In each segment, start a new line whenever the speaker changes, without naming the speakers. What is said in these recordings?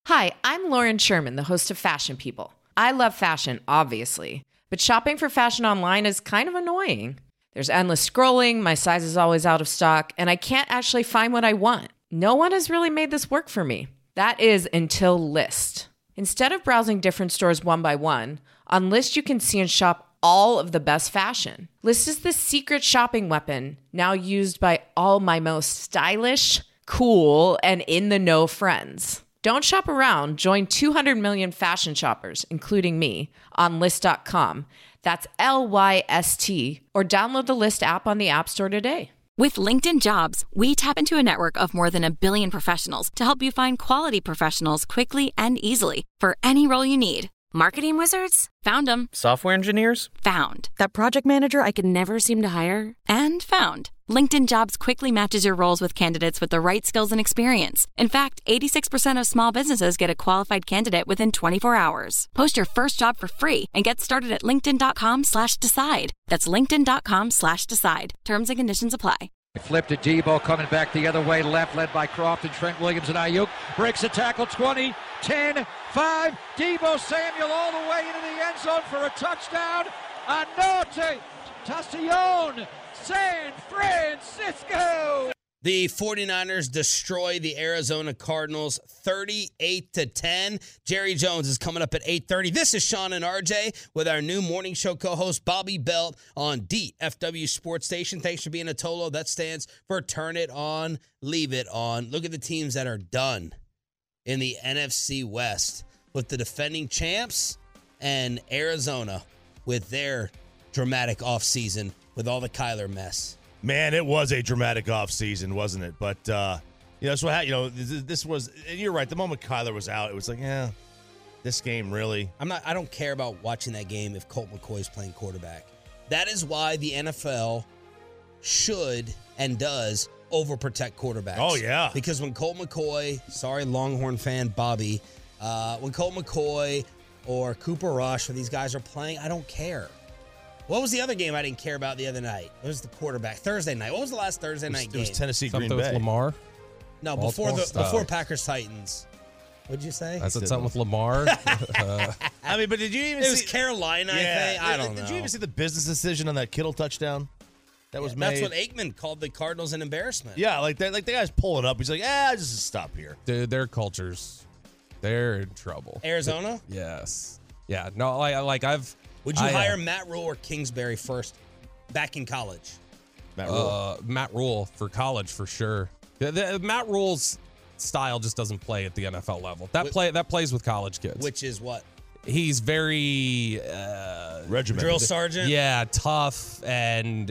Hi, I'm Lauren Sherman, the host of Fashion People. I love fashion, obviously, but shopping for fashion online is kind of annoying. There's endless scrolling, my size is always out of stock, and I can't actually find what I want. No one has really made this work for me. That is until Lyst. Instead of browsing different stores one by one, on Lyst you can see and shop all of the best fashion. Lyst is the secret shopping weapon, now used by all my most stylish, cool, and in-the-know friends. Don't shop around. Join 200 million fashion shoppers, including me, on Lyst.com. That's Lyst, or download the Lyst app on the App Store today.
With LinkedIn Jobs, we tap into a network of more than a billion professionals to help you find quality professionals quickly and easily for any role you need. Marketing wizards? Found them.
Software engineers?
Found. That project manager I could never seem to hire? And found. LinkedIn Jobs quickly matches your roles with candidates with the right skills and experience. In fact, 86% of small businesses get a qualified candidate within 24 hours. Post your first job for free and get started at linkedin.com/decide. That's linkedin.com/decide. Terms and conditions apply.
Flip to Debo, coming back the other way, left, led by Croft and Trent Williams and Ayuk. Breaks a tackle, 20, 10, 5. Debo Samuel all the way into the end zone for a touchdown. Anote Tassillon, San Francisco.
The 49ers destroy the Arizona Cardinals 38-10. Jerry Jones is coming up at 8:30. This is Sean and RJ with our new morning show co-host Bobby Belt on DFW Sports Station. Thanks for being a Tolo. That stands for Turn It On, Leave It On. Look at the teams that are done in the NFC West with the defending champs and Arizona with their dramatic offseason with all the Kyler mess.
Man, it was a dramatic offseason, wasn't it? But, that's what this was, and you're right, the moment Kyler was out, it was like, this game really.
I don't care about watching that game if Colt McCoy is playing quarterback. That is why the NFL should and does overprotect quarterbacks.
Oh, yeah.
Because when Colt McCoy, sorry, Longhorn fan Bobby, when Colt McCoy or Cooper Rush or these guys are playing, I don't care. What was the other game I didn't care about the other night? It was the quarterback. Thursday night. What was the last Thursday night game?
It was Tennessee Green Bay.
With Lamar?
No, before Packers Titans. What'd you say?
I said something with Lamar.
I mean, but did you even
see?
It
was Carolina, I think. I don't know.
Did you even see the business decision on that Kittle touchdown that was made?
That's what Aikman called the Cardinals an embarrassment.
Yeah, like the guy's pulling up. He's like, just stop here.
Dude, their cultures, they're in trouble.
Arizona?
Yes. Yeah. No,
Would you hire Matt Rule or Kingsbury first back in college?
Matt Rule for college for sure. Matt Rule's style just doesn't play at the NFL level. That plays with college kids.
Which is what?
He's very
regimented.
Drill sergeant?
Yeah, tough and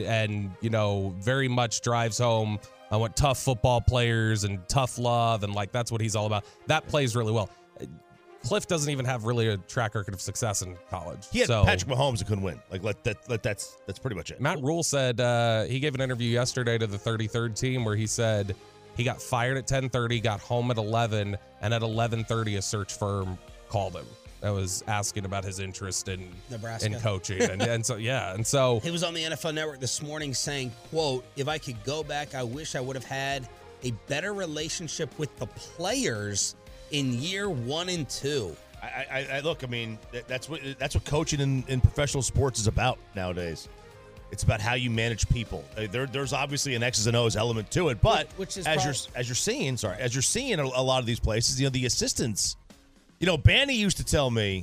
very much drives home on what tough football players and tough love and that's what he's all about. That plays really well. Cliff doesn't even have really a track record of success in college.
He had Patrick Mahomes who couldn't win. That's pretty much it.
Matt Rule said he gave an interview yesterday to the 33rd team where he said he got fired at 10:30, got home at 11, and at 11:30 a search firm called him. I was asking about his interest in
Nebraska,
in coaching, and so
he was on the NFL Network this morning saying, "quote If I could go back, I wish I would have had a better relationship with the players in year 1 and 2.
I look. I mean, that's what coaching in professional sports is about nowadays. It's about how you manage people. There's obviously an X's and O's element to it, but
which is
as you're seeing a lot of these places, the assistants. Banny used to tell me,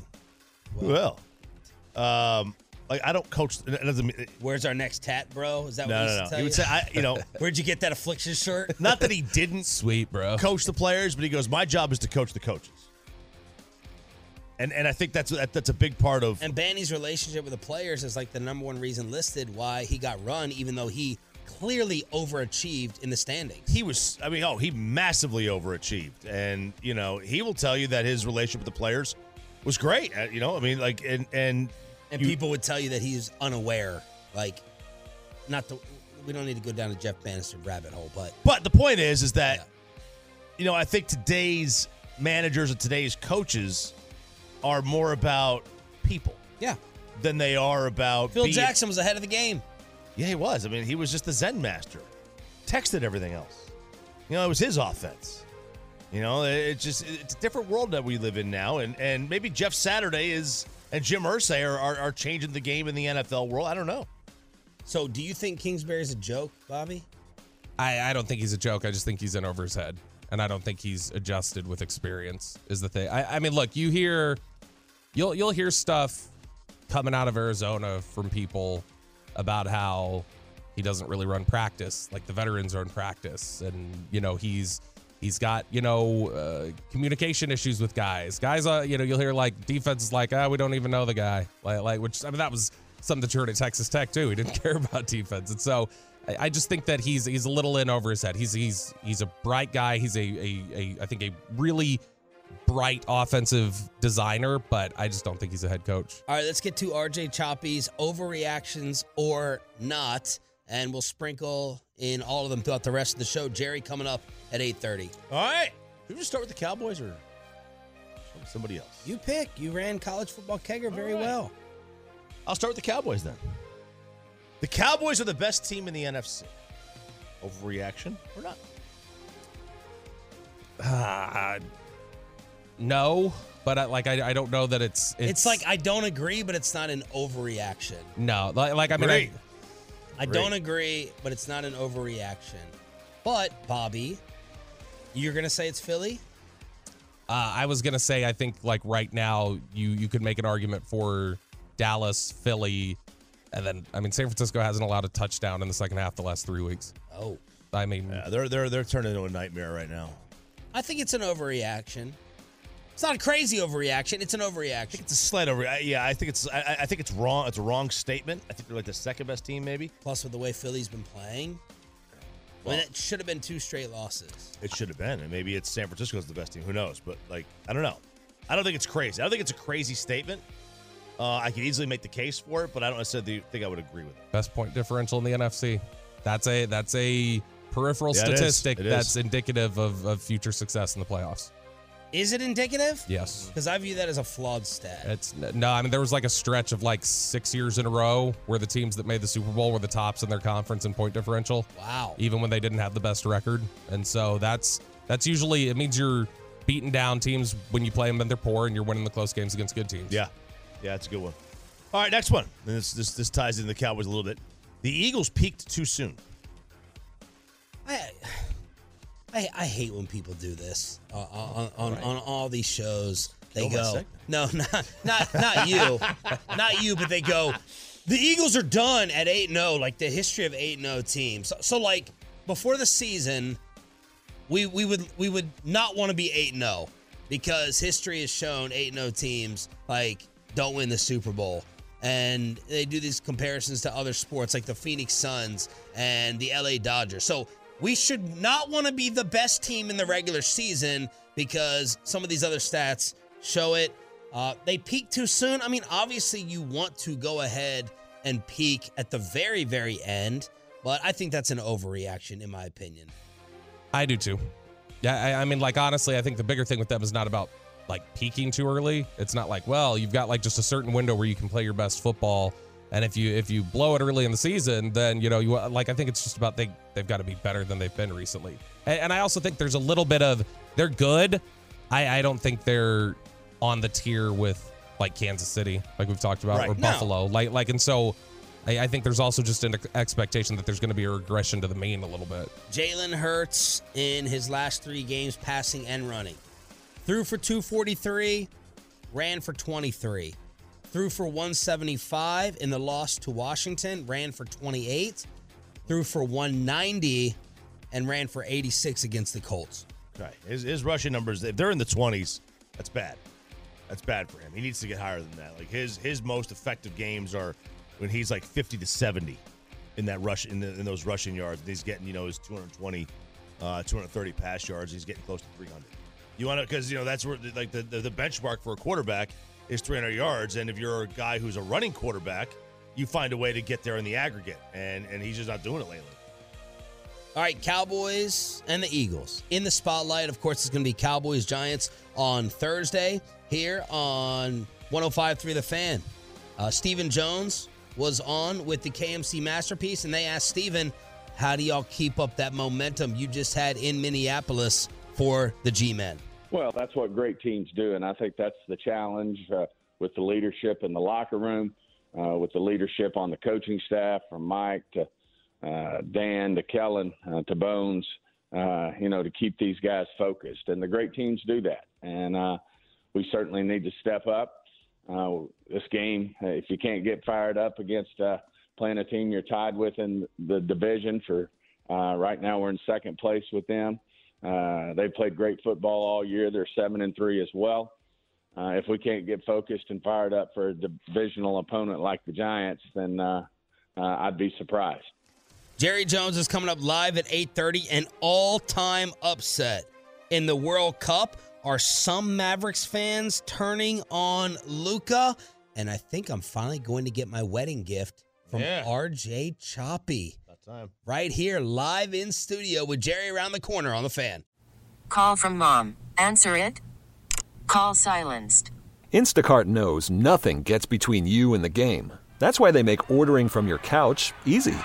I don't coach.
Where's our next tat, bro? Is that
no,
what he used to tell
he would say,
where'd you get that affliction shirt?
Not that he didn't
sweet, bro,
coach the players, but he goes, my job is to coach the coaches. And I think that's a big part of.
And Banny's relationship with the players is the number one reason listed why he got run, even though he clearly overachieved in the standings.
He massively overachieved. And, he will tell you that his relationship with the players was great. And
people would tell you that he's unaware. We don't need to go down to Jeff Bannister rabbit hole,
but the point is that, I think today's managers and today's coaches are more about people.
Yeah.
Than they are about
Phil Jackson was ahead of the game.
Yeah, he was. He was just the Zen master. Texted everything else. It was his offense. You know, it's a different world that we live in now, and maybe Jeff Saturday and Jim Irsay are changing the game in the NFL world. I don't know.
So, do you think Kingsbury is a joke, Bobby?
I don't think he's a joke. I just think he's in over his head, and I don't think he's adjusted with experience. Is the thing. I mean, look, you'll hear stuff coming out of Arizona from people about how he doesn't really run practice, like the veterans run practice, and he's got communication issues with guys. You'll hear like defense is like, we don't even know the guy, like which I mean that was something that you heard at Texas Tech too. He didn't care about defense, and so I just think that he's a little in over his head. He's a bright guy. He's I think a really bright offensive designer, but I just don't think he's a head coach.
All right, let's get to RJ Choppy's overreactions or not, and we'll sprinkle in all of them throughout the rest of the show. Jerry coming up at 8:30.
All right. Should we just start with the Cowboys or somebody else?
You pick. You ran college football kegger very well.
I'll start with the Cowboys then. The Cowboys are the best team in the NFC. Overreaction or not?
No, but I don't know that it's
like I don't agree, but it's not an overreaction.
No, like I mean,
Great.
I don't agree, but it's not an overreaction. But Bobby, you're gonna say it's Philly?
I was gonna say I think like right now you could make an argument for Dallas, Philly, and then I mean San Francisco hasn't allowed a touchdown in the second half the last 3 weeks.
Oh,
I mean
they're turning into a nightmare right now.
I think it's an overreaction. It's not a crazy overreaction. It's an overreaction.
I think it's a slight overreaction. Yeah, I think it's wrong. It's a wrong statement. I think they're like the second best team, maybe.
Plus, with the way Philly's been playing, well, it should have been 2 straight losses.
It should have been, and maybe it's San Francisco's the best team. Who knows? But like, I don't know. I don't think it's crazy. I don't think it's a crazy statement. I could easily make the case for it, but I don't necessarily think I would agree with it.
Best point differential in the NFC. That's a peripheral statistic that's indicative of future success in the playoffs.
Is it indicative?
Yes.
Because I view that as a flawed stat.
I mean, there was like a stretch of like 6 years in a row where the teams that made the Super Bowl were the tops in their conference in point differential.
Wow.
Even when they didn't have the best record. And so that's usually, it means you're beating down teams when you play them and they're poor and you're winning the close games against good teams.
Yeah. Yeah, it's a good one. All right, next one. And this ties into the Cowboys a little bit. The Eagles peaked too soon.
I hate when people do this on all these shows. They go, no, not you, not you, but they go, the Eagles are done at 8-0, like the history of 8-0 teams. So like before the season, we would not want to be 8-0 because history has shown 8-0 teams like don't win the Super Bowl. And they do these comparisons to other sports like the Phoenix Suns and the LA Dodgers. So we should not want to be the best team in the regular season because some of these other stats show it. They peak too soon. I mean, obviously you want to go ahead and peak at the very, very end, but I think that's an overreaction in my opinion.
I do too. Yeah, I mean, like, honestly, I think the bigger thing with them is not about like peaking too early. It's not like, well, you've got like just a certain window where you can play your best football. And if you blow it early in the season, then, you like, I think it's just about they've got to be better than they've been recently. And I also think there's a little bit of, they're good. I don't think they're on the tier with like Kansas City, like we've talked about, or Buffalo. Like, and so I think there's also just an expectation that there's going to be a regression to the mean a little bit.
Jalen Hurts in his last 3 games, passing and running. Threw for 243, ran for 23. Threw for 175 in the loss to Washington, ran for 28. Threw for 190 and ran for 86 against the Colts.
Right. His rushing numbers, if they're in the 20s, that's bad. That's bad for him. He needs to get higher than that. Like his most effective games are when he's like 50 to 70 in that rush in those rushing yards. And he's getting, his 220, 230 pass yards. He's getting close to 300. You want to, because that's where like the benchmark for a quarterback is 300 yards, and if you're a guy who's a running quarterback, you find a way to get there in the aggregate, and he's just not doing it lately.
All right, Cowboys and the Eagles. In the spotlight, of course, it's going to be Cowboys-Giants on Thursday here on 105.3 The Fan. Stephen Jones was on with the KMC Masterpiece, and they asked Stephen, how do y'all keep up that momentum you just had in Minneapolis for the G-Men?
Well, that's what great teams do, and I think that's the challenge with the leadership in the locker room, with the leadership on the coaching staff, from Mike to Dan to Kellen to Bones, to keep these guys focused. And the great teams do that, and we certainly need to step up. This game, if you can't get fired up against playing a team you're tied with in the division for right now, we're in second place with them. They've played great football all year. They're 7-3 as well. If we can't get focused and fired up for a divisional opponent like the Giants, then I'd be surprised.
Jerry Jones is coming up live at 8:30. An all-time upset in the World Cup. Are some Mavericks fans turning on Luka? And I think I'm finally going to get my wedding gift from RJ Choppy.
About time.
Right here, live in studio with Jerry around the corner on The Fan.
Call from mom. Answer it. Call silenced.
Instacart knows nothing gets between you and the game. That's why they make ordering from your couch easy.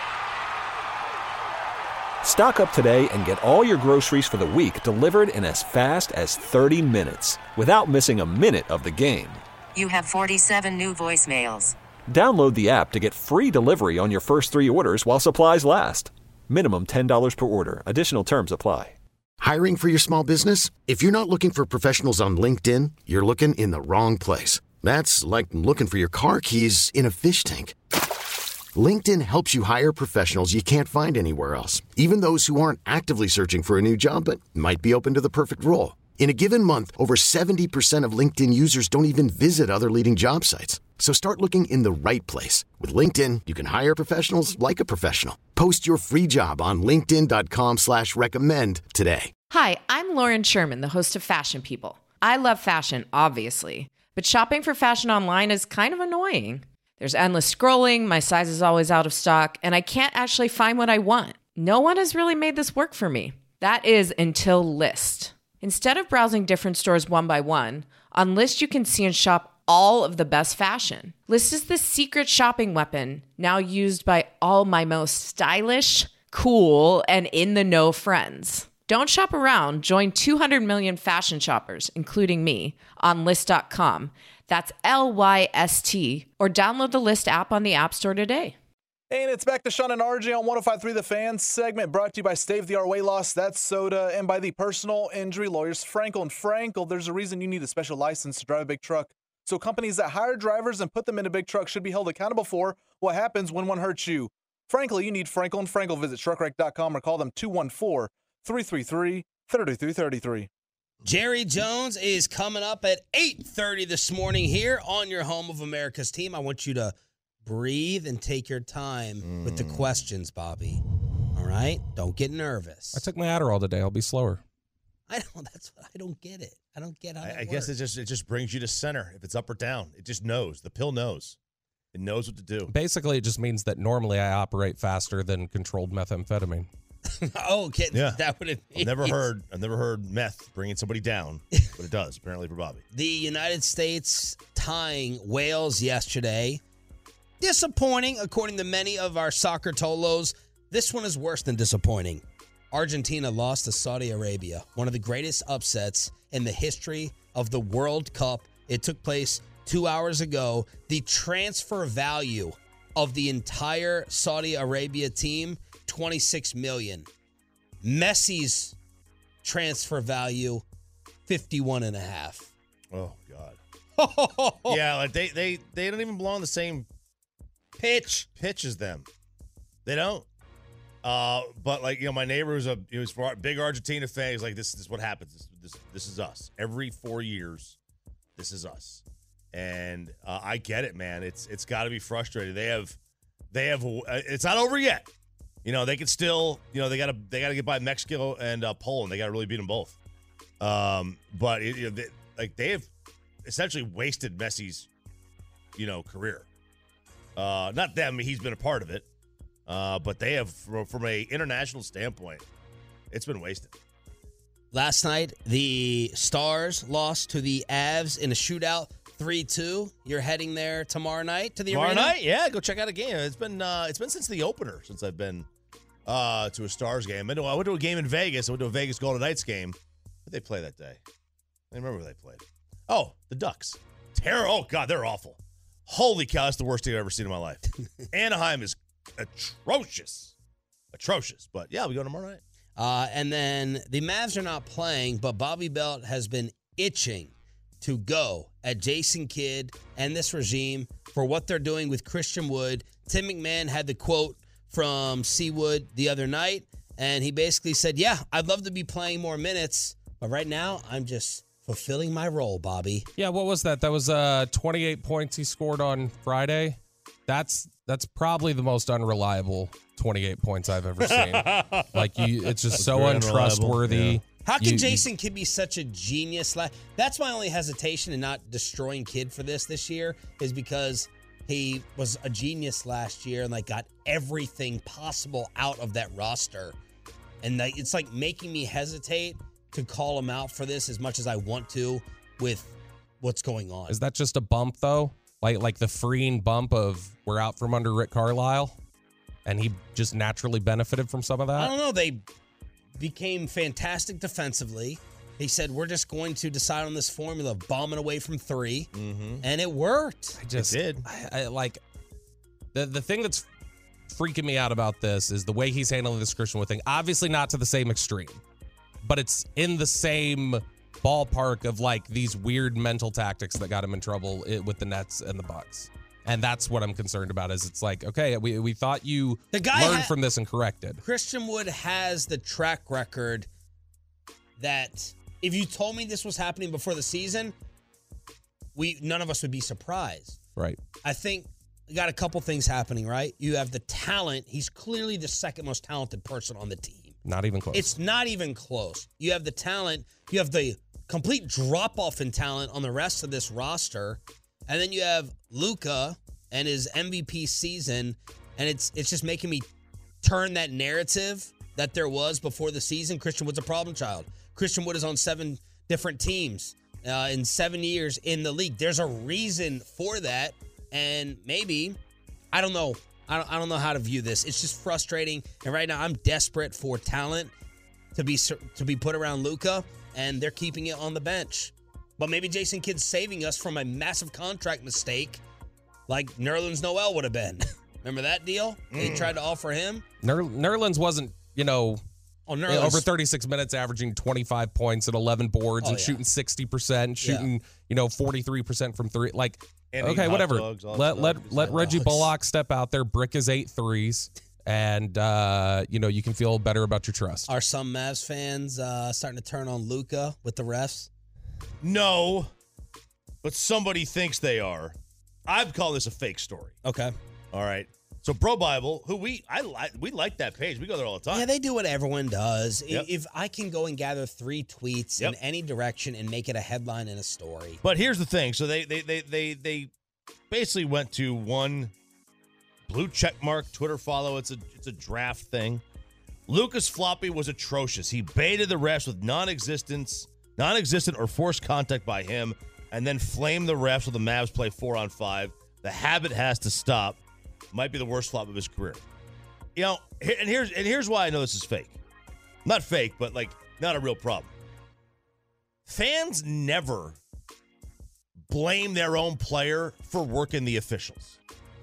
Stock up today and get all your groceries for the week delivered in as fast as 30 minutes without missing a minute of the game.
You have 47 new voicemails.
Download the app to get free delivery on your first 3 orders while supplies last. Minimum $10 per order. Additional terms apply.
Hiring for your small business? If you're not looking for professionals on LinkedIn, you're looking in the wrong place. That's like looking for your car keys in a fish tank. LinkedIn helps you hire professionals you can't find anywhere else, even those who aren't actively searching for a new job but might be open to the perfect role. In a given month, over 70% of LinkedIn users don't even visit other leading job sites. So start looking in the right place. With LinkedIn, you can hire professionals like a professional. Post your free job on linkedin.com/recommend today.
Hi, I'm Lauren Sherman, the host of Fashion People. I love fashion, obviously, but shopping for fashion online is kind of annoying. There's endless scrolling, my size is always out of stock, and I can't actually find what I want. No one has really made this work for me. That is until Lyst. Instead of browsing different stores one by one, on Lyst you can see and shop all of the best fashion. Lyst is the secret shopping weapon now used by all my most stylish, cool, and in-the-know friends. Don't shop around. Join 200 million fashion shoppers, including me, on Lyst.com. That's LYST, or download the Lyst app on the App Store today.
And it's back to Sean and RJ on 105.3 The Fan, segment brought to you by State-of-the-Art Weight Loss, That's Soda, and by the personal injury lawyers Frankel & Frankel. There's a reason you need a special license to drive a big truck. So companies that hire drivers and put them in a big truck should be held accountable for what happens when one hurts you. Frankly, you need Frankel & Frankel. Visit truckwreck.com or call them 214-333-3333.
Jerry Jones is coming up at 8:30 this morning here on your home of America's team. I want you to breathe and take your time with the questions, Bobby. All right? Don't get nervous.
I took my Adderall today. I'll be slower.
I don't get it. I don't get how
I guess it just brings you to center. If it's up or down, it just knows. The pill knows. It knows what to do.
Basically, it just means that normally I operate faster than controlled methamphetamine.
Oh, okay.
Yeah.
That would have
I've never heard meth bringing somebody down, but it does, apparently, for Bobby.
The United States tying Wales yesterday. Disappointing, according to many of our soccer tolos. This one is worse than disappointing. Argentina lost to Saudi Arabia, one of the greatest upsets in the history of the World Cup. It took place 2 hours ago. The transfer value of the entire Saudi Arabia team, $26 million. Messi's transfer value, $51.5.
Oh God. Yeah, like they don't even belong on the same pitch as them. They don't. But like, my neighbor was a big Argentina fan. He's like, this is what happens. This is us. Every 4 years, this is us. And I get it, man. It's got to be frustrating. They have. It's not over yet. They could still. They got to get by Mexico and Poland. They got to really beat them both. But they have essentially wasted Messi's, career. Not them. He's been a part of it. But they have, from an international standpoint, it's been wasted.
Last night, the Stars lost to the Avs in a shootout, 3-2. You're heading there tomorrow night to the arena?
Tomorrow night? Yeah, go check out a game. It's been since the opener since I've been to a Stars game. I went to a game in Vegas. I went to a Vegas Golden Knights game. Who did they play that day? I remember who they played. Oh, the Ducks. Oh, God, they're awful. Holy cow, that's the worst team I've ever seen in my life. Anaheim is atrocious. Atrocious. But, yeah, we go tomorrow night.
And then the Mavs are not playing, but Bobby Belt has been itching to go at Jason Kidd and this regime for what they're doing with Christian Wood. Tim McMahon had the quote from Seawood the other night, and he basically said, yeah, I'd love to be playing more minutes, but right now I'm just fulfilling my role, Bobby.
Yeah, what was that? That was 28 points he scored on Friday. That's probably the most unreliable 28 points I've ever seen. It's just so untrustworthy.
Yeah.
How can Jason Kidd be such a genius? That's my only hesitation in not destroying Kidd for this year is because he was a genius last year and got everything possible out of that roster. And it's making me hesitate to call him out for this as much as I want to with what's going on.
Is that just a bump, though? Like the freeing bump of we're out from under Rick Carlisle? And he just naturally benefited from some of that?
I don't know. They became fantastic defensively. He said, we're just going to decide on this formula of bombing away from three. Mm-hmm. And it worked.
It did.
The thing that's freaking me out about this is the way he's handling this Christian Wood thing. Obviously not to the same extreme, but it's in the same ballpark of these weird mental tactics that got him in trouble with the Nets and the Bucks. And that's what I'm concerned about is it's okay, we thought you learned from this and corrected.
Christian Wood has the track record that if you told me this was happening before the season, none of us would be surprised.
Right.
I think you got a couple things happening, right? You have the talent. He's clearly the second most talented person on the team.
Not even close.
It's not even close. You have the talent. You have the complete drop-off in talent on the rest of this roster. And then you have Luka and his MVP season, and it's just making me turn that narrative that there was before the season. Christian Wood's a problem child. Christian Wood is on 7 different teams in 7 years in the league. There's a reason for that, and maybe, I don't know. I don't know how to view this. It's just frustrating, and right now I'm desperate for talent to be put around Luka, and they're keeping it on the bench. But maybe Jason Kidd's saving us from a massive contract mistake like Nerlens Noel would have been. Remember that deal? They tried to offer him.
Nerlens wasn't, over 36 minutes averaging 25 points and 11 boards and shooting 60%, shooting, 43% from three. Okay, whatever. Let Reggie Bullock step out there, brick his 8 threes, and, you can feel better about your trust.
Are some Mavs fans starting to turn on Luka with the refs?
No, but somebody thinks they are. I'd call this a fake story.
Okay.
All right. So Bro Bible, who we like that page. We go there all the time.
Yeah, they do what everyone does.
Yep.
If I can go and gather 3 tweets in any direction and make it a headline and a story.
But here's the thing. So they basically went to one blue check mark Twitter follow. It's a draft thing. Lucas Floppy was atrocious. He baited the refs with non-existent or forced contact by him, and then flamed the refs when the Mavs play 4-on-5. The habit has to stop. Might be the worst flop of his career. And here's why I know this is fake. Not fake, but not a real problem. Fans never blame their own player for working the officials.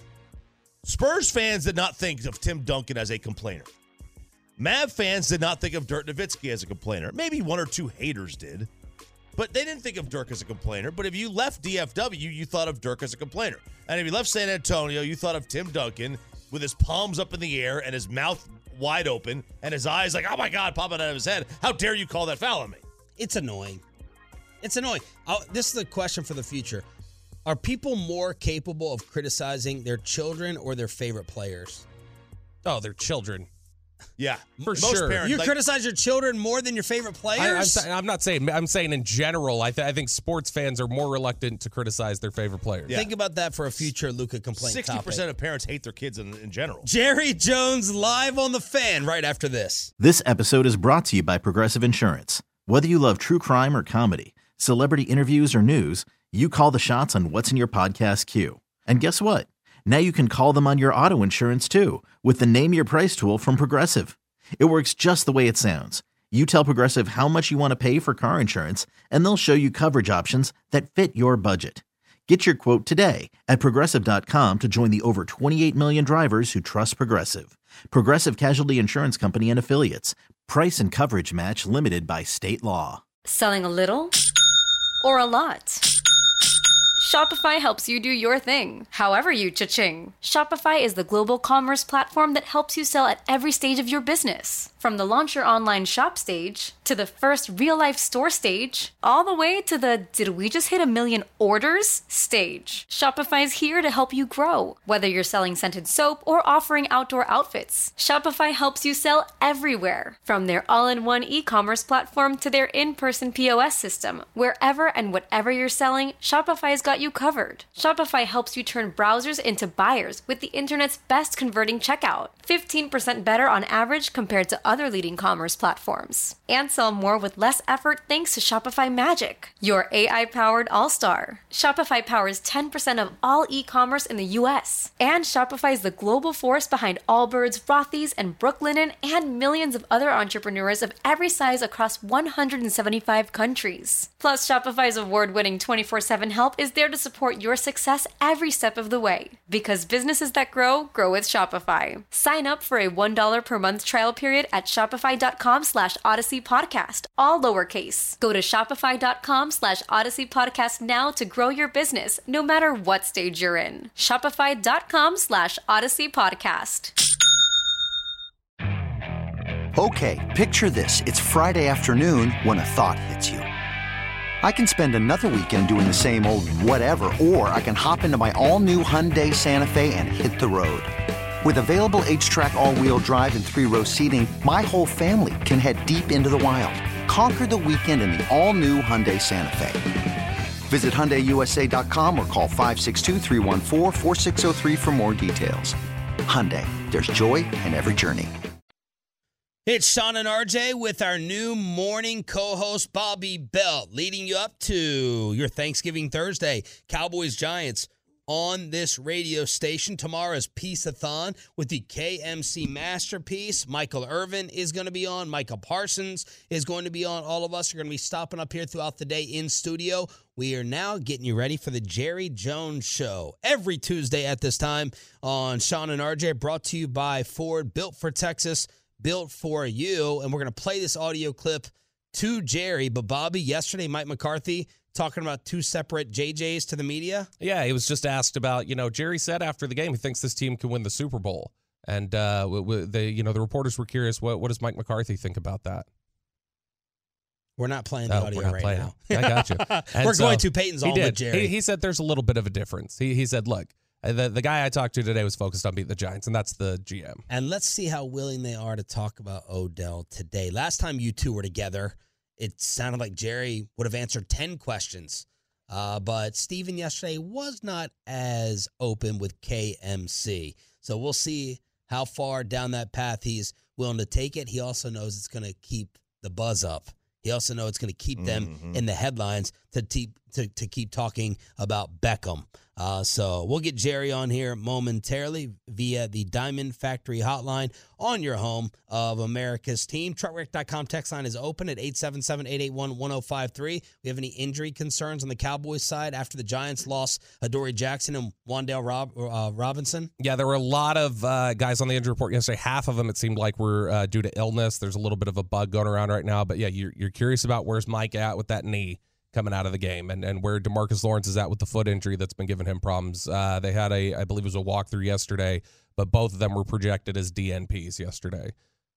Spurs fans did not think of Tim Duncan as a complainer. Mav fans did not think of Dirk Nowitzki as a complainer. Maybe 1 or 2 haters did. But they didn't think of Dirk as a complainer. But if you left DFW, you thought of Dirk as a complainer. And if you left San Antonio, you thought of Tim Duncan with his palms up in the air and his mouth wide open and his eyes oh my God, popping out of his head. How dare you call that foul on me?
It's annoying. It's annoying. This is a question for the future. Are people more capable of criticizing their children or their favorite players?
Oh, their children.
Yeah,
for sure.
Parents,
you criticize your children more than your favorite players?
I'm not saying. I'm saying in general. I think sports fans are more reluctant to criticize their favorite players.
Yeah. Think about that for a future Luka complaint
60% of parents hate their kids in general.
Jerry Jones live on The Fan right after this.
This episode is brought to you by Progressive Insurance. Whether you love true crime or comedy, celebrity interviews or news, you call the shots on what's in your podcast queue. And guess what? Now you can call them on your auto insurance too with the Name Your Price tool from Progressive. It works just the way it sounds. You tell Progressive how much you want to pay for car insurance, and they'll show you coverage options that fit your budget. Get your quote today at Progressive.com to join the over 28 million drivers who trust Progressive. Progressive Casualty Insurance Company and Affiliates. Price and coverage match limited by state law.
Selling a little or a lot? Shopify helps you do your thing, however you cha-ching. Shopify is the global commerce platform that helps you sell at every stage of your business. From the launch your online shop stage, to the first real-life store stage, all the way to the did we just hit 1 million orders stage. Shopify's here to help you grow. Whether you're selling scented soap or offering outdoor outfits, Shopify helps you sell everywhere. From their all-in-one e-commerce platform to their in-person POS system, wherever and whatever you're selling, Shopify's got you covered. Shopify helps you turn browsers into buyers with the internet's best converting checkout. 15% better on average compared to other leading commerce platforms. And sell more with less effort thanks to Shopify Magic, your AI-powered all-star. Shopify powers 10% of all e-commerce in the U.S. And Shopify is the global force behind Allbirds, Rothy's, and Brooklinen, and millions of other entrepreneurs of every size across 175 countries. Plus, Shopify's award-winning 24/7 help is there to support your success every step of the way. Because businesses that grow, grow with Shopify. Sign up for a $1 per month trial period at shopify.com/Odyssey Podcast, all lowercase. Go to shopify.com/Odyssey Podcast now to grow your business, no matter what stage you're in. Shopify.com/Odyssey Podcast.
Okay, picture this. It's Friday afternoon when a thought hits you. I can spend another weekend doing the same old whatever, or I can hop into my all-new Hyundai Santa Fe and hit the road. With available H-Track all-wheel drive and 3-row seating, my whole family can head deep into the wild. Conquer the weekend in the all-new Hyundai Santa Fe. Visit HyundaiUSA.com or call 562-314-4603 for more details. Hyundai, there's joy in every journey.
It's Sean and RJ with our new morning co-host, Bobby Belt, leading you up to your Thanksgiving Thursday. Cowboys-Giants on this radio station. Tomorrow's Peace-a-thon with the KMC Masterpiece. Michael Irvin is going to be on. Michael Parsons is going to be on. All of us are going to be stopping up here throughout the day in studio. We are now getting you ready for the Jerry Jones Show every Tuesday at this time on Sean and RJ, brought to you by Ford, built for Texas, built for you. And we're going to play this audio clip to Jerry. But Bobby, yesterday, Mike McCarthy talking about two separate JJs to the media.
Yeah, he was just asked about, Jerry said after the game he thinks this team can win the Super Bowl. And the reporters were curious, what does Mike McCarthy think about that?
We're not playing the audio right now.
I got you.
We're going to Peyton's on with Jerry.
He said there's a little bit of a difference. He said, look, the guy I talked to today was focused on beating the Giants, and that's the GM.
And let's see how willing they are to talk about Odell today. Last time you two were together, it sounded like Jerry would have answered 10 questions. But Steven yesterday was not as open with KMC. So we'll see how far down that path he's willing to take it. He also knows it's going to keep the buzz up. He also knows it's going to keep them in the headlines to keep talking about Beckham. So we'll get Jerry on here momentarily via the Diamond Factory hotline on your home of America's team. Truckwreck.com text line is open at 877-881-1053. We have any injury concerns on the Cowboys side after the Giants lost Adoree Jackson and Wan'Dale Robinson?
Yeah, there were a lot of guys on the injury report yesterday. Half of them, it seemed like, were due to illness. There's a little bit of a bug going around right now. But, yeah, you're curious about where's Mike at with that knee coming out of the game, and where DeMarcus Lawrence is at with the foot injury that's been giving him problems. They had I believe it was a walkthrough yesterday, but both of them were projected as DNPs yesterday.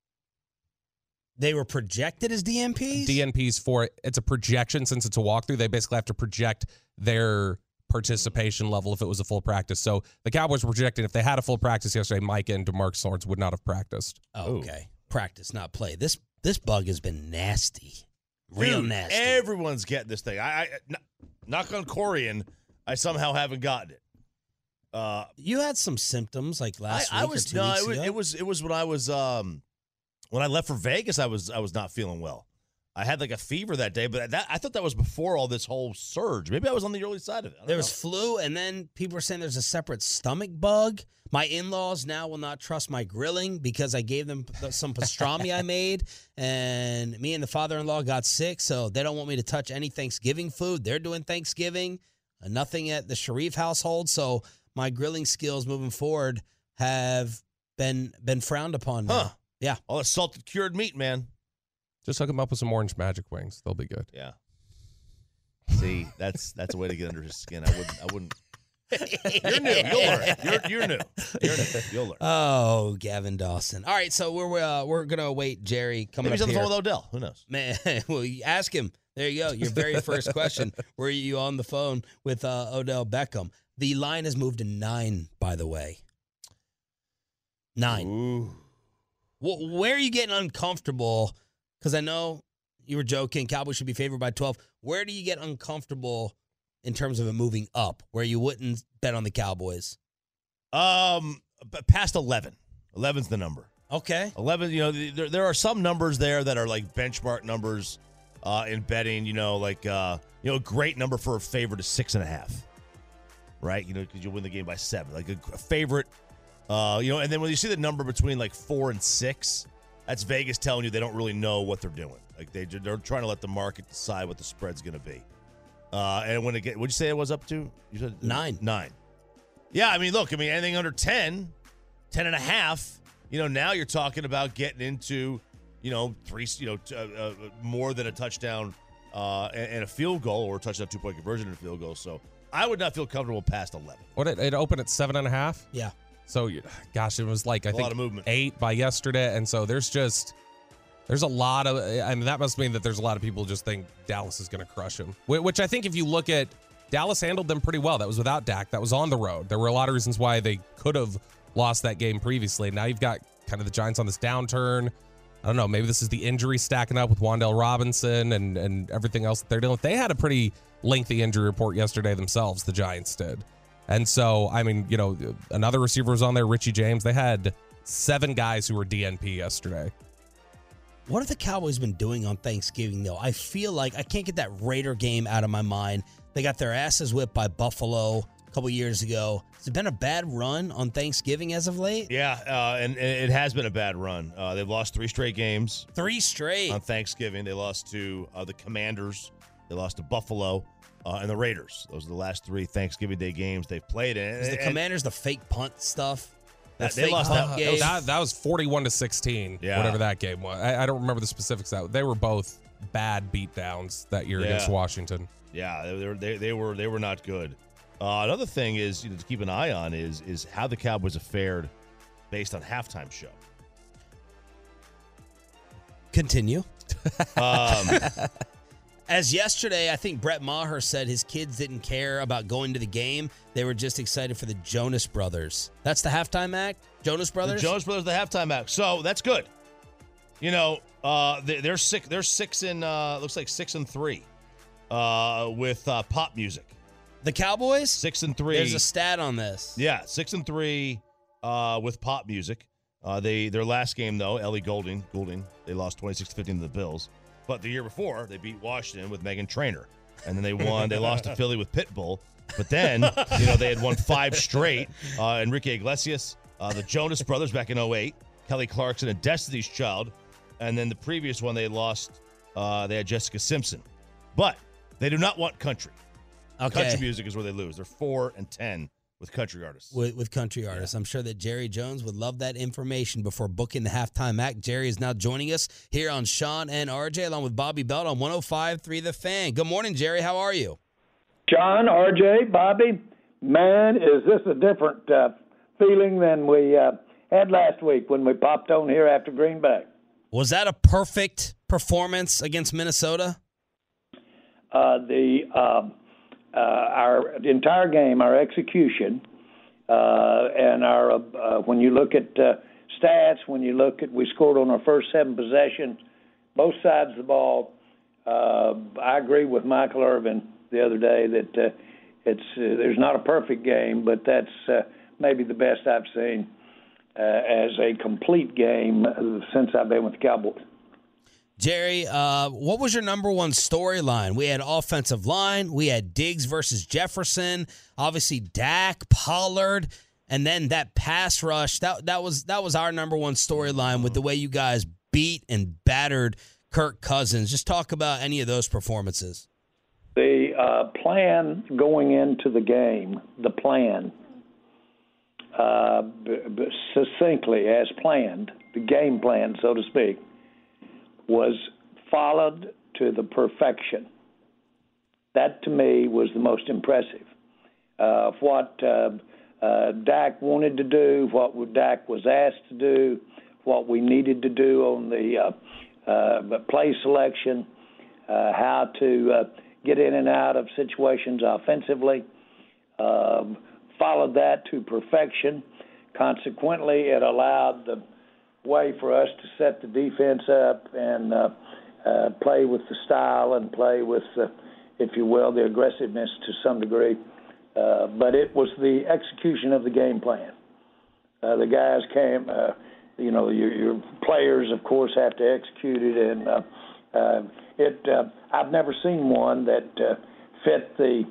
They were projected as DNPs?
DNPs it's a projection since it's a walkthrough. They basically have to project their participation level if it was a full practice. So the Cowboys were projecting if they had a full practice yesterday, Mike and DeMarcus Lawrence would not have practiced.
Oh, okay. Practice, not play. This bug has been nasty. Real nasty.
Everyone's getting this thing. I knock on Corian, I somehow haven't gotten it.
You had some symptoms like last week or 2 weeks ago.
It was when I was when I left for Vegas. I was not feeling well. I had like a fever that day, but I thought that was before all this whole surge. Maybe I was on the early side of it.
There was flu, and then people were saying there's a separate stomach bug. My in-laws now will not trust my grilling because I gave them some pastrami I made, and me and the father-in-law got sick, so they don't want me to touch any Thanksgiving food. They're doing Thanksgiving, nothing at the Sharif household, so my grilling skills moving forward have been frowned upon now.
Huh.
Yeah.
All that salted cured meat, man.
Just hook them up with some orange magic wings. They'll be good.
Yeah. See, that's a way to get under his skin. I wouldn't. You're new. You'll learn. You're new. You'll learn.
Oh, Gavin Dawson. All right, so we're gonna await Jerry coming.
Maybe he's
up
on the
here.
phone with Odell. Who knows?
Man, well, you ask him. There you go. Your very first question. Were you on the phone with Odell Beckham? The line has moved to 9, by the way. 9.
Ooh.
Well, where are you getting uncomfortable? Because I know you were joking. Cowboys should be favored by 12. Where do you get uncomfortable in terms of it moving up, where you wouldn't bet on the Cowboys?
But past 11. 11's the number.
Okay.
11, there are some numbers there that are like benchmark numbers in betting, a great number for a favorite is 6.5. Right? Because you'll win the game by 7. Like a favorite, and then when you see the number between like 4 and 6, that's Vegas telling you they don't really know what they're doing. Like they're trying to let the market decide what the spread's going to be. And when what'd you say it was up to? You said
9.
9. Yeah, look, anything under 10, 10.5, now you're talking about getting into, more than a touchdown and a field goal, or a touchdown 2-point conversion and a field goal. So I would not feel comfortable past 11.
What it opened at 7.5?
Yeah.
So, gosh, it was like, I think,
a lot of movement.
8 by yesterday. And so there's a lot of, that must mean that there's a lot of people just think Dallas is going to crush them. Which I think if you look at, Dallas handled them pretty well. That was without Dak. That was on the road. There were a lot of reasons why they could have lost that game previously. Now you've got kind of the Giants on this downturn. I don't know. Maybe this is the injury stacking up with Wan'Dale Robinson and everything else that they're dealing with. They had a pretty lengthy injury report yesterday themselves, the Giants did. And so, another receiver was on there, Richie James. They had 7 guys who were DNP yesterday.
What have the Cowboys been doing on Thanksgiving, though? I feel like I can't get that Raider game out of my mind. They got their asses whipped by Buffalo a couple years ago. Has it been a bad run on Thanksgiving as of late?
Yeah, and it has been a bad run. They've lost 3 straight games.
3 straight?
On Thanksgiving. They lost to the Commanders. They lost to Buffalo. And the Raiders. Those are the last 3 Thanksgiving Day games they've played in.
Is the Commanders the fake punt stuff?
They lost that game.
That was 41-16, whatever that game was. I don't remember the specifics. They were both bad beatdowns that year against Washington.
Yeah, they were not good. Another thing is to keep an eye on is how the Cowboys have fared based on halftime show.
Continue. As yesterday, I think Brett Maher said his kids didn't care about going to the game. They were just excited for the Jonas Brothers. That's the halftime act? Jonas Brothers?
The Jonas Brothers, the halftime act. So that's good. They're 6 and looks like 6-3 with pop music.
The Cowboys?
6-3.
There's a stat on this.
Yeah, 6-3 with pop music. Their last game though, Ellie Goulding, they lost 26-15 to the Bills. But the year before, they beat Washington with Meghan Trainor. And then they won. They lost to Philly with Pitbull. But then, they had won 5 straight. Enrique Iglesias, the Jonas Brothers back in 2008, Kelly Clarkson and Destiny's Child. And then the previous one they lost, they had Jessica Simpson. But they do not want country.
Okay.
Country music is where they lose. They're 4-10 with country artists.
With country artists. Yeah. I'm sure that Jerry Jones would love that information before booking the halftime act. Jerry is now joining us here on Sean and RJ along with Bobby Belt on 105.3 The Fan. Good morning, Jerry. How are you?
Sean, RJ, Bobby, man, is this a different feeling than we had last week when we popped on here after Green Bay.
Was that a perfect performance against Minnesota?
Our entire game, our execution, and our when you look at stats, when you look at we scored on our first 7 possessions, both sides of the ball. I agree with Michael Irvin the other day that there's not a perfect game, but that's maybe the best I've seen as a complete game since I've been with the Cowboys.
Jerry, what was your number one storyline? We had offensive line. We had Diggs versus Jefferson. Obviously, Dak, Pollard, and then that pass rush. That was our number one storyline with the way you guys beat and battered Kirk Cousins. Just talk about any of those performances.
The plan going into the game, the plan, succinctly as planned, the game plan, so to speak, was followed to the perfection. That, to me, was the most impressive. What Dak wanted to do, what Dak was asked to do, what we needed to do on the play selection, how to get in and out of situations offensively, followed that to perfection. Consequently, it allowed the way for us to set the defense up and play with the style and play with, if you will, the aggressiveness to some degree. But it was the execution of the game plan. The guys came, your players, of course, have to execute it, and I've never seen one that fit the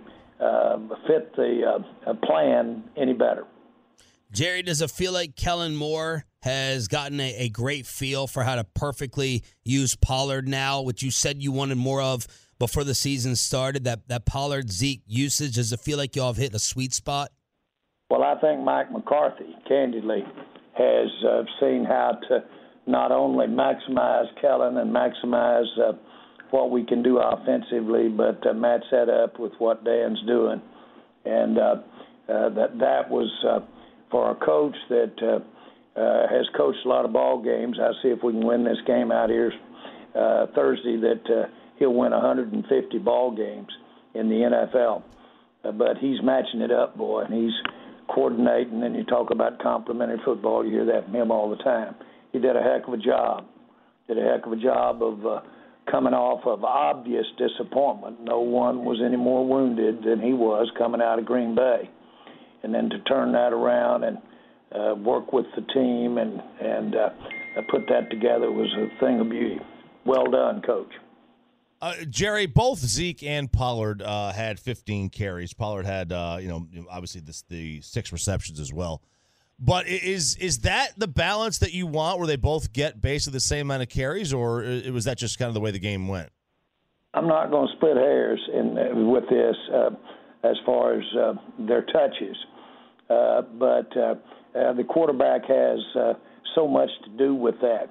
plan any better.
Jerry, does it feel like Kellen Moore has gotten a great feel for how to perfectly use Pollard now, which you said you wanted more of before the season started, that Pollard-Zeke usage? Does it feel like y'all have hit a sweet spot?
Well, I think Mike McCarthy, candidly, has seen how to not only maximize Kellen and maximize what we can do offensively, but match that up with what Dan's doing. And that was for a coach that has coached a lot of ball games. I see if we can win this game out here Thursday that he'll win 150 ball games in the NFL. But he's matching it up, boy, and he's coordinating. And you talk about complimentary football, you hear that from him all the time. He did a heck of a job. Did a heck of a job of coming off of obvious disappointment. No one was any more wounded than he was coming out of Green Bay. And then to turn that around and work with the team and put that together was a thing of beauty. Well done, Coach.
Jerry, both Zeke and Pollard had 15 carries. Pollard had, obviously the 6 receptions as well. But is that the balance that you want, where they both get basically the same amount of carries, or was that just kind of the way the game went?
I'm not going to split hairs with this as far as their touches. But the quarterback has so much to do with that.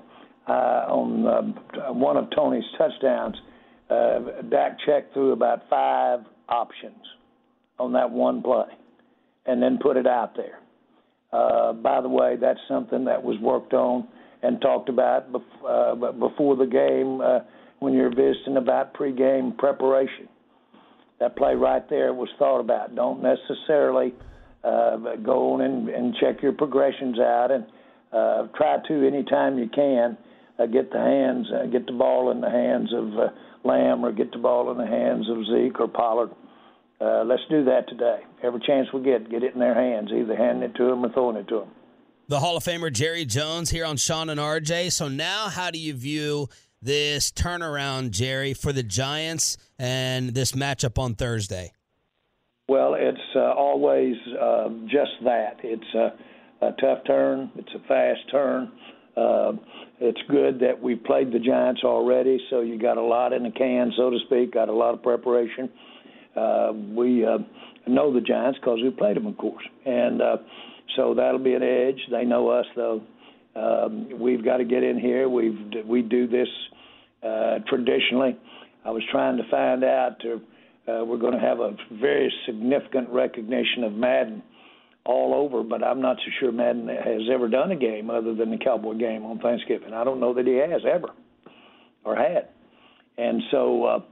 On one of Tony's touchdowns, Dak checked through about 5 options on that one play and then put it out there. By the way, that's something that was worked on and talked about before the game when you're visiting about pregame preparation. That play right there was thought about. Don't necessarily go on and check your progressions out, and try to, anytime you can, get the ball in the hands of Lamb or get the ball in the hands of Zeke or Pollard. Let's do that today. Every chance we get it in their hands, either handing it to them or throwing it to them.
The Hall of Famer Jerry Jones here on Sean and RJ. So now how do you view this turnaround, Jerry, for the Giants and this matchup on Thursday?
Well, it's always just that. It's a tough turn. It's a fast turn. It's good that we played the Giants already, so you got a lot in the can, so to speak, got a lot of preparation. We know the Giants because we played them, of course. And so that'll be an edge. They know us, though. We've got to get in here. We do this traditionally. I was trying to find out we're going to have a very significant recognition of Madden all over, but I'm not so sure Madden has ever done a game other than the Cowboy game on Thanksgiving. I don't know that he has ever or had. And so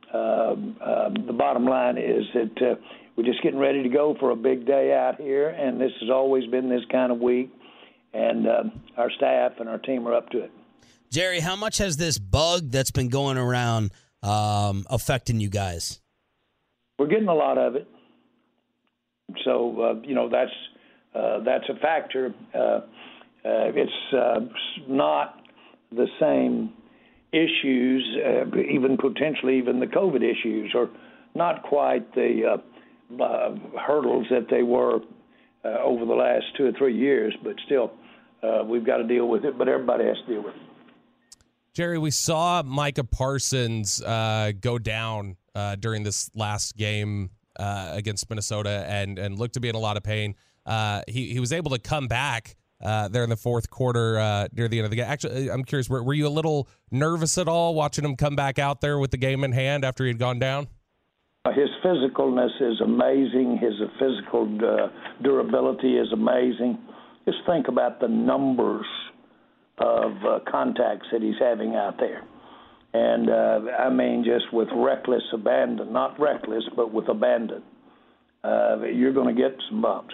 the bottom line is that we're just getting ready to go for a big day out here, and this has always been this kind of week, and our staff and our team are up to it.
Jerry, how much has this bug that's been going around affecting you guys?
We're getting a lot of it. So, that's a factor. It's not the same issues, even potentially even the COVID issues, are not quite the hurdles that they were over the last 2 or 3 years, but still we've got to deal with it, but everybody has to deal with it.
Jerry, we saw Micah Parsons go down during this last game against Minnesota and looked to be in a lot of pain. He was able to come back there in the fourth quarter near the end of the game. Actually, I'm curious, were you a little nervous at all watching him come back out there with the game in hand after he had gone down?
His physicalness is amazing. His physical durability is amazing. Just think about the numbers of contacts that he's having out there. And, I mean, just with reckless abandon, not reckless, but with abandon, you're going to get some bumps.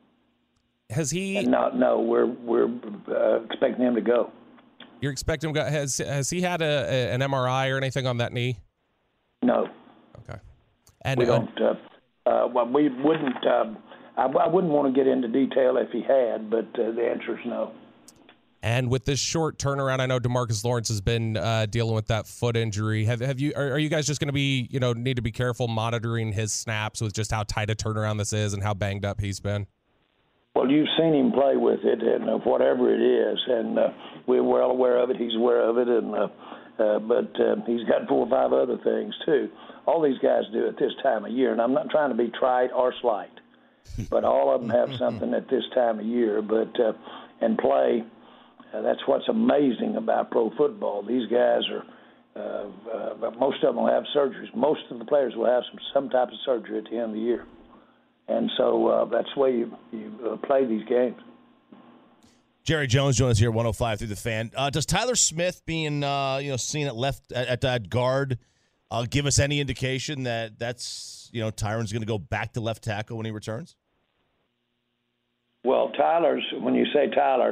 Has he?
And no, we're expecting him to go.
You're expecting him to go? Has he had an MRI or anything on that knee?
No.
Okay. And
we don't. Well, we wouldn't. I wouldn't want to get into detail if he had, but the answer is no.
And with this short turnaround, I know DeMarcus Lawrence has been dealing with that foot injury. Have you? Are you guys just going to be, need to be careful monitoring his snaps with just how tight a turnaround this is and how banged up he's been?
Well, you've seen him play with it, and whatever it is, and we're well aware of it. He's aware of it, and but he's got 4 or 5 other things too. All these guys do at this time of year, and I'm not trying to be trite or slight, but all of them have something at this time of year. But and play. That's what's amazing about pro football. These guys are, most of them will have surgeries. Most of the players will have some type of surgery at the end of the year. And so that's the way you play these games.
Jerry Jones joins us here, 105 through the Fan. Does Tyler Smith being seen at that guard give us any indication that that's Tyron's going to go back to left tackle when he returns?
Well, when you say Tyler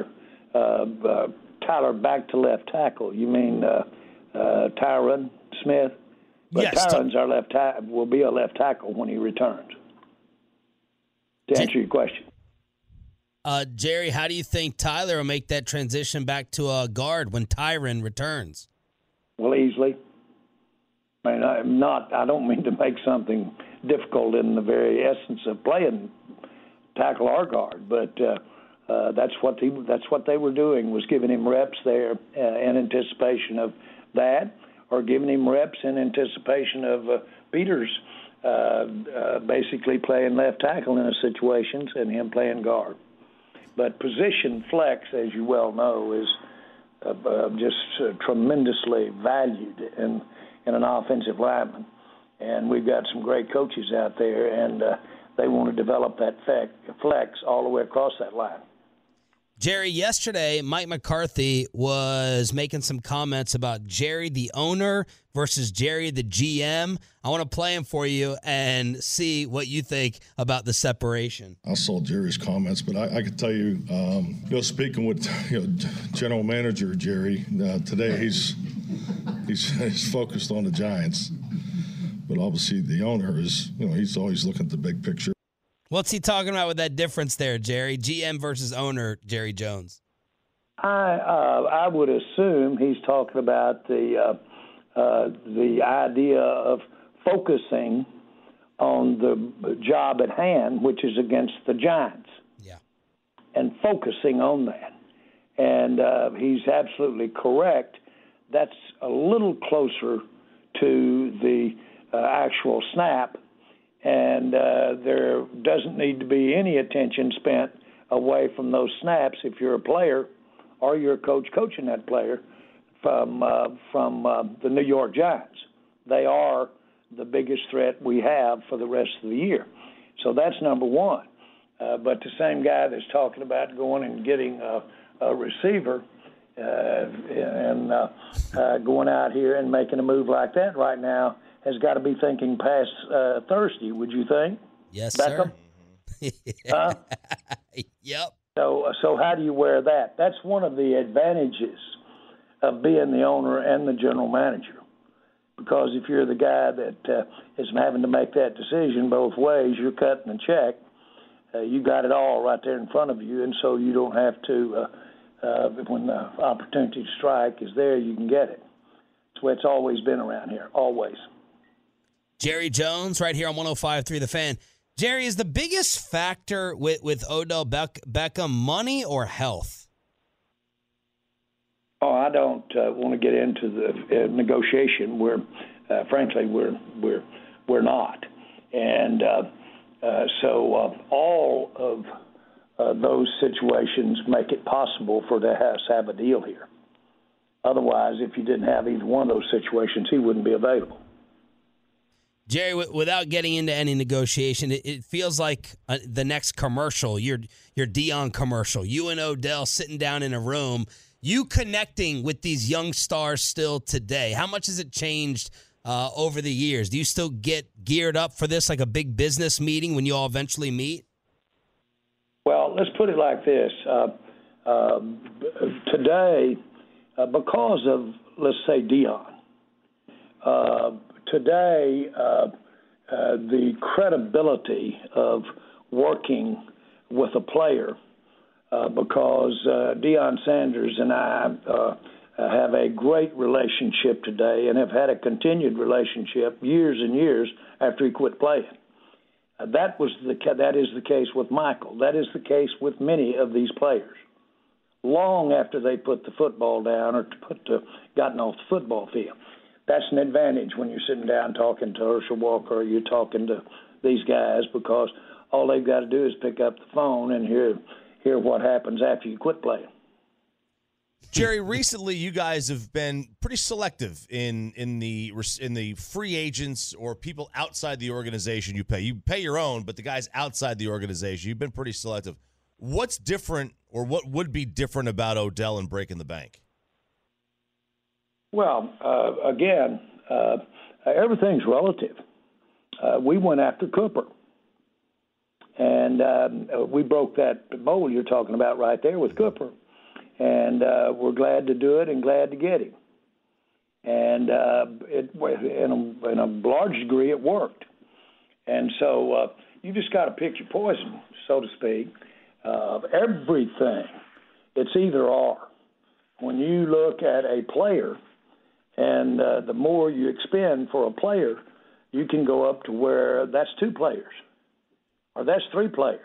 back to left tackle, you mean Tyron Smith? But yes, Tyron's our will be a left tackle when he returns. To answer your question.
Jerry, how do you think Tyler will make that transition back to a guard when Tyron returns?
Well, easily. I mean, I don't mean to make something difficult in the very essence of playing tackle or guard, but that's what they were doing, was giving him reps there in anticipation of that, or giving him reps in anticipation of Peters basically playing left tackle in a situations and him playing guard. But position flex, as you well know, is just tremendously valued in an offensive lineman. And we've got some great coaches out there, and they want to develop that flex all the way across that line.
Jerry, yesterday, Mike McCarthy was making some comments about Jerry, the owner, versus Jerry, the GM. I want to play him for you and see what you think about the separation.
I saw Jerry's comments, but I could tell you, speaking with General Manager Jerry today, he's focused on the Giants, but obviously the owner is, he's always looking at the big picture.
What's he talking about with that difference there, Jerry? GM versus owner, Jerry Jones.
I would assume he's talking about the idea of focusing on the job at hand, which is against the Giants.
Yeah.
And focusing on that. And he's absolutely correct. That's a little closer to the actual snap. And there doesn't need to be any attention spent away from those snaps if you're a player or you're a coach coaching that player from the New York Giants. They are the biggest threat we have for the rest of the year. So that's number one. But the same guy that's talking about going and getting a receiver and going out here and making a move like that right now has got to be thinking past Thursday, would you think?
Yes,
Beckham?
Sir. Yep.
So how do you wear that? That's one of the advantages of being the owner and the general manager. Because if you're the guy that is having to make that decision both ways, you're cutting a check, you got it all right there in front of you, and so you don't have to, when the opportunity to strike is there, you can get it. It's always been around here, always.
Jerry Jones right here on 105.3 The Fan. Jerry, is the biggest factor with Odell Beckham money or health?
Oh, I don't want to get into the negotiation. Frankly, we're not, and so all of those situations make it possible for us to have a deal here. Otherwise, if you didn't have either one of those situations, he wouldn't be available.
Jerry, without getting into any negotiation, it feels like the next commercial, your Deion commercial, you and Odell sitting down in a room, you connecting with these young stars still today. How much has it changed over the years? Do you still get geared up for this, like a big business meeting when you all eventually meet?
Well, let's put it like this. Today, because of, let's say, Deion, today, the credibility of working with a player, because Deion Sanders and I have a great relationship today and have had a continued relationship years and years after he quit playing. That is the case with Michael. That is the case with many of these players. Long after they put the football down or gotten off the football field. That's an advantage when you're sitting down talking to Herschel Walker or you're talking to these guys, because all they've got to do is pick up the phone and hear what happens after you quit playing.
Jerry, recently you guys have been pretty selective in the free agents or people outside the organization you pay. You pay your own, but the guys outside the organization, you've been pretty selective. What's different, or what would be different about Odell and breaking the bank?
Well, again, everything's relative. We went after Cooper, and we broke that mold you're talking about right there with Cooper, and we're glad to do it and glad to get him. And in a large degree, it worked. And so you just got to pick your poison, so to speak. Everything, it's either or. When you look at a player, and the more you expend for a player, you can go up to where that's 2 players or that's 3 players.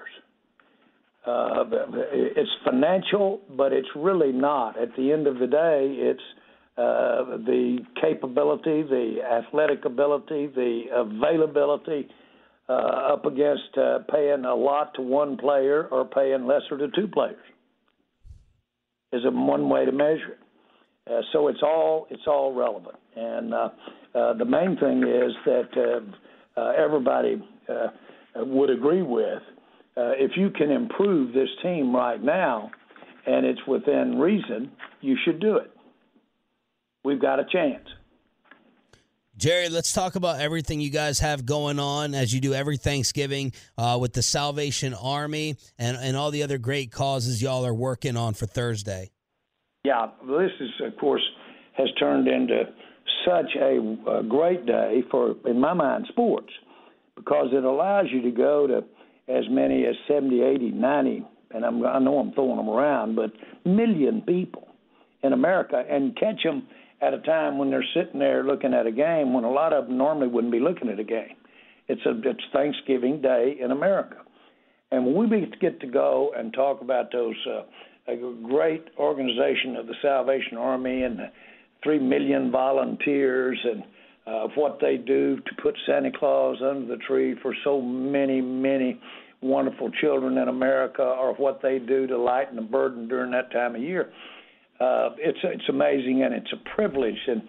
It's financial, but it's really not. At the end of the day, it's the capability, the athletic ability, the availability up against paying a lot to 1 player or paying lesser to 2 players is one way to measure it. So it's all relevant, and the main thing is that everybody would agree with. If you can improve this team right now, and it's within reason, you should do it. We've got a chance.
Jerry, let's talk about everything you guys have going on as you do every Thanksgiving with the Salvation Army and all the other great causes y'all are working on for Thursday.
Yeah, this is, of course, has turned into such a great day for, in my mind, sports, because it allows you to go to as many as 70, 80, 90, and I know I'm throwing them around, but million people in America, and catch them at a time when they're sitting there looking at a game when a lot of them normally wouldn't be looking at a game. It's Thanksgiving Day in America. And when we get to go and talk about those a great organization of the Salvation Army and the 3 million volunteers and what they do to put Santa Claus under the tree for so many, many wonderful children in America, or what they do to lighten the burden during that time of year. It's amazing, and it's a privilege, and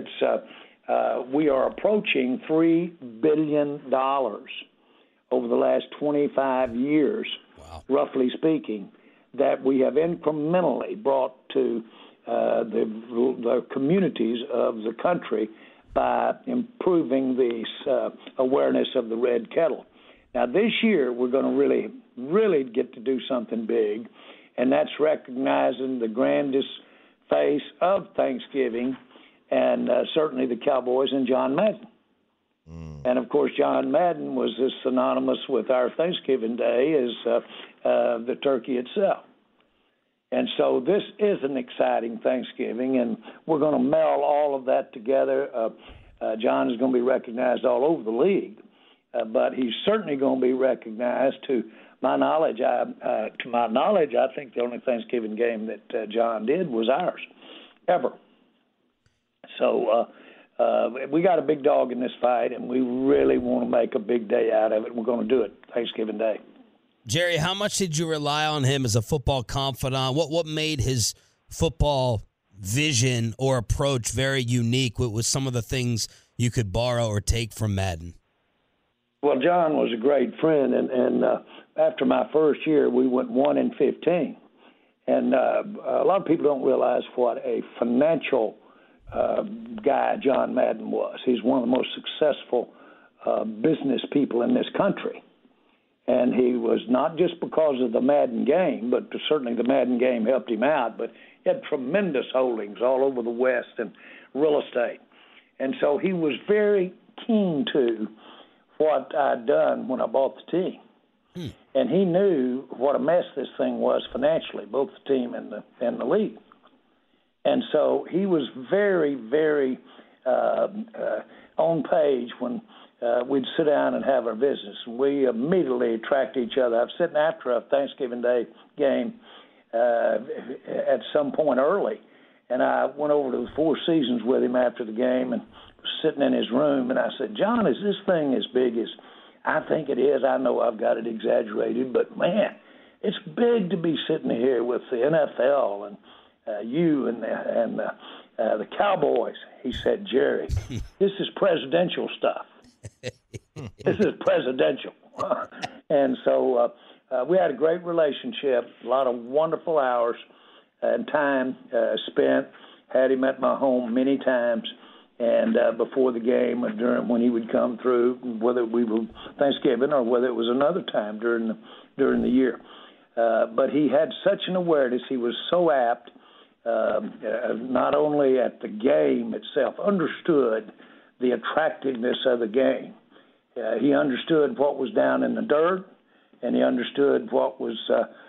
we are approaching $3 billion over the last 25 years, wow, roughly speaking, that we have incrementally brought to the communities of the country by improving the awareness of the red kettle. Now, this year, we're going to really get to do something big, and that's recognizing the grandest face of Thanksgiving, and certainly the Cowboys and John Madden. And, of course, John Madden was as synonymous with our Thanksgiving Day as the turkey itself. And so this is an exciting Thanksgiving, and we're going to meld all of that together. John is going to be recognized all over the league, but he's certainly going to be recognized. To my knowledge, I think the only Thanksgiving game that John did was ours, ever. So we got a big dog in this fight, and we really want to make a big day out of it. We're going to do it Thanksgiving Day.
Jerry, how much did you rely on him as a football confidant? What made his football vision or approach very unique? What was some of the things you could borrow or take from Madden?
Well, John was a great friend, and after my first year, we went 1-15. And a lot of people don't realize what a financial guy John Madden was. He's one of the most successful business people in this country. And he was not just because of the Madden game, but certainly the Madden game helped him out, but he had tremendous holdings all over the West and real estate. And so he was very keen to what I'd done when I bought the team. And he knew what a mess this thing was financially, both the team and the league. And so he was very, very on page when we'd sit down and have our business. And we immediately attract each other. I was sitting after a Thanksgiving Day game at some point early, and I went over to the Four Seasons with him after the game and was sitting in his room, and I said, John, is this thing as big as I think it is? I know I've got it exaggerated, but, man, it's big to be sitting here with the NFL and you and the Cowboys. He said, Jerry, this is presidential stuff. This is presidential. And so we had a great relationship, a lot of wonderful hours and time spent. Had him at my home many times, and before the game or during when he would come through, whether we were Thanksgiving or whether it was another time during the year. But he had such an awareness. He was so apt, not only at the game itself, understood the attractiveness of the game. He understood what was down in the dirt, and he understood what was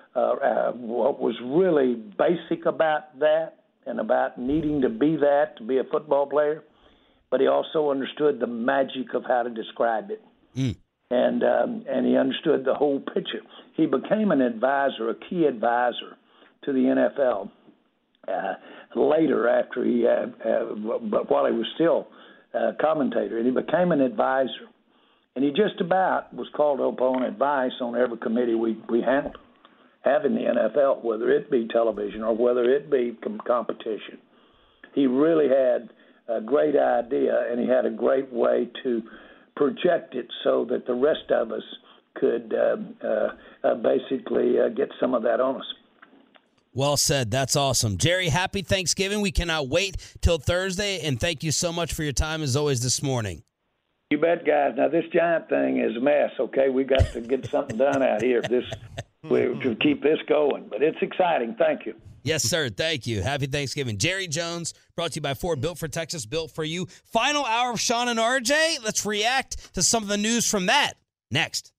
really basic about that and about needing to be that to be a football player. But he also understood the magic of how to describe it. And he understood the whole picture. He became an advisor, a key advisor to the NFL later after he but while he was still commentator, and he became an advisor. And he just about was called upon advice on every committee we have in the NFL, whether it be television or whether it be competition. He really had a great idea, and he had a great way to project it so that the rest of us could basically get some of that on us.
Well said. That's awesome. Jerry, happy Thanksgiving. We cannot wait till Thursday, and thank you so much for your time as always this morning.
You bet, guys. Now, this Giant thing is a mess, okay? We got to get something done out here to keep this going. But it's exciting. Thank you.
Yes, sir. Thank you. Happy Thanksgiving. Jerry Jones, brought to you by Ford, built for Texas, built for you. Final hour of Sean and RJ. Let's react to some of the news from that next.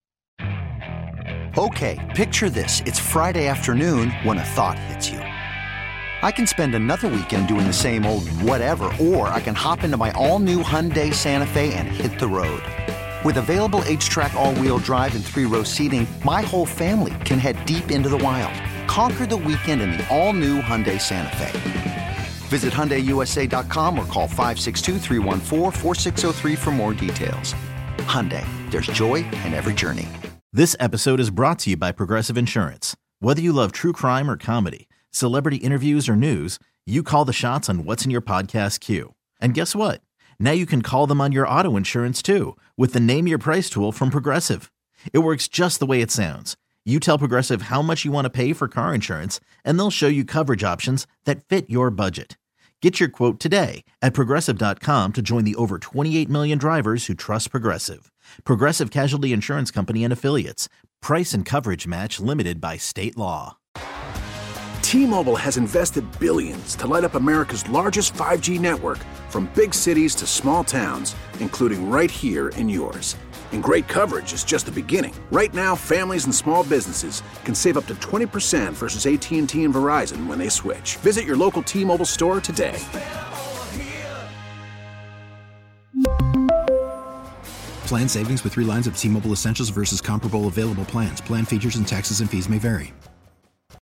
Okay, picture this. It's Friday afternoon when a thought hits you. I can spend another weekend doing the same old whatever, or I can hop into my all-new Hyundai Santa Fe and hit the road. With available H-Track all-wheel drive and 3-row seating, my whole family can head deep into the wild. Conquer the weekend in the all-new Hyundai Santa Fe. Visit HyundaiUSA.com or call 562-314-4603 for more details. Hyundai, there's joy in every journey.
This episode is brought to you by Progressive Insurance. Whether you love true crime or comedy, celebrity interviews or news, you call the shots on what's in your podcast queue. And guess what? Now you can call them on your auto insurance too with the Name Your Price tool from Progressive. It works just the way it sounds. You tell Progressive how much you want to pay for car insurance, and they'll show you coverage options that fit your budget. Get your quote today at Progressive.com to join the over 28 million drivers who trust Progressive. Progressive Casualty Insurance Company and Affiliates. Price and coverage match limited by state law.
T-Mobile has invested billions to light up America's largest 5G network, from big cities to small towns, including right here in yours. And great coverage is just the beginning. Right now, families and small businesses can save up to 20% versus AT&T and Verizon when they switch. Visit your local T-Mobile store today.
Plan savings with 3 lines of T-Mobile Essentials versus comparable available plans. Plan features and taxes and fees may vary.